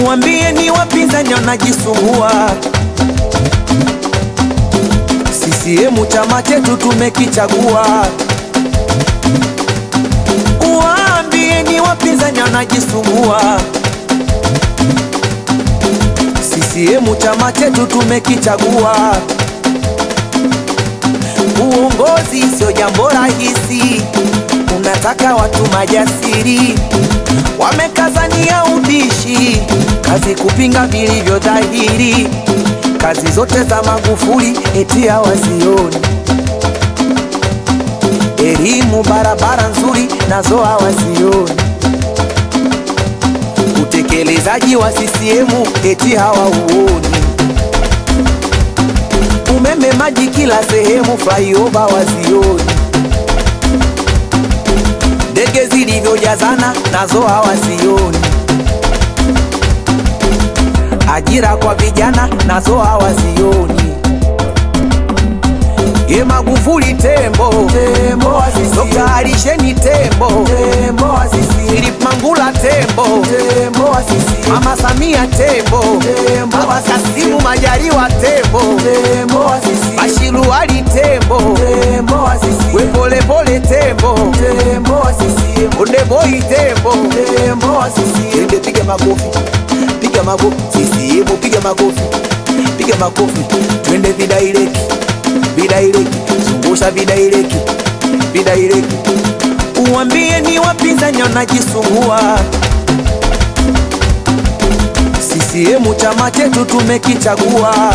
Uambie ni wapinzani wanajisumbua. CCM chama chetu tumekichagua. Uambie ni wapinzani wanajisumbua. CCM chama chetu tumekichagua. Uongozi sio jambo rahisi, unataka watu majasiri, wamekazania ubishi, kazi kupinga vilivyo dhahiri. Kazi zote za Magufuli eti hawazioni, elimu barabara nzuri nazo hawazioni, utekelezaji wa CCM eti hawauoni, umeme maji kila sehemu flyover wazioni, ndege zilivyojazana nazo hawazioni, ajira kwa vijana nazo hawazioni. Ye Magufuli tembo, tembo asisi. Dr. Alisheni tembo, tembo asisi. Philip Mangula tembo, tembo asisi. Mama Samia tembo, tembo Baba Kasimu Majaliwa tembo, tembo asisi. Bashiru Ali tembo, tembo asisi. We pole pole tembo, tembo asisi. Onde boy tembo, tembo asisi. Ende piga makofi, piga makofi. CCM piga makofi, piga makofi. Twende vidaireki, vidaireki, zungusha vidaireki, vidaireki. Uambie ni wapinzani wanajisumbua. CCM chama chetu tumekichagua.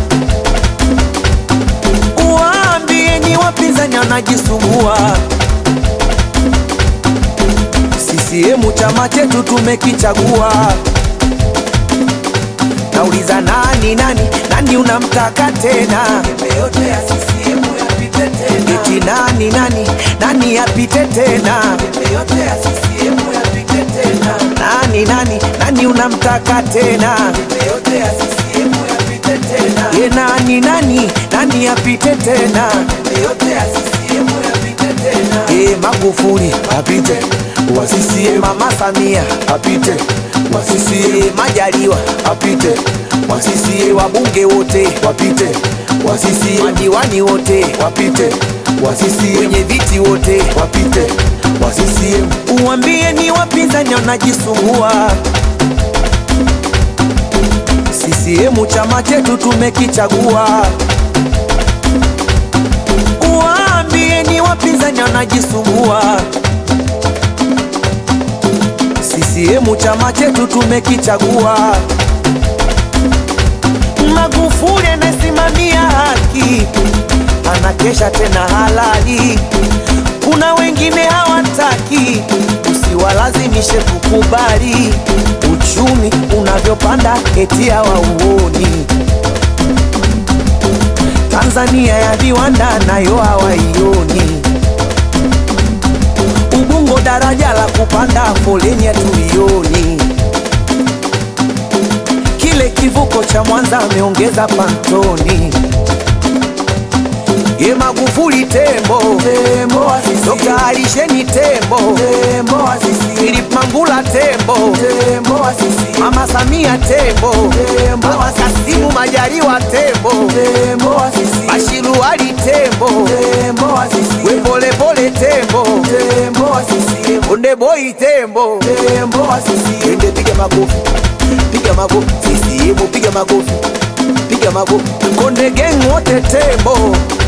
Uambie ni wapinzani wanajisumbua. CCM chama chetu tumekichagua. Nauliza nani unamtaka tena? Debe yote ya CCM yapite tena. Eti nani yapite tena? Debe yote ya CCM yapite tena. Nani unamtaka tena? Debe yote ya CCM yapite tena. Ye nani yapite tena? Debe yote ya CCM yapite tena. Ye Magufuli apite wa CCM, Mama Samia apite wa CCM, Majaliwa apite wa CCM, wabunge wote wapite wa CCM, madiwani wote wapite wa CCM, wenye viti wote wapite wa CCM. Uambie ni wapinzani wanajisumbua. CCM chama chetu tumekichagua. Uambie ni wapinzani wanajisumbua. CCM chama chetu tumekichagua. Magufuli anasimamia haki, anakesha tena halali. Kuna wengine hawataki, usiwalazimishe kukubali. Uchumi unavyopanda eti hawauoni. Tanzania ya viwanda nayo hawaioni. Ubungo daraja la kupanda foleni hatuioni. Kile kivuko cha Mwanza ameongeza pantoni. Ye Magufuli tembo, tembo asisi. Dr. Alisheni tembo, tembo asisi. Philip Mangula tembo, tembo asisi. Mama Samia tembo, tembo Baba Kasimu Majaliwa tembo, tembo asisi. Bashiru Ali tembo, tembo asisi. We pole pole tembo, tembo asisi. Onde boy tembo, tembo asisi. Ende piga makofi, piga makofi. CCM piga makofi, piga makofi. Konde gang wote tembo.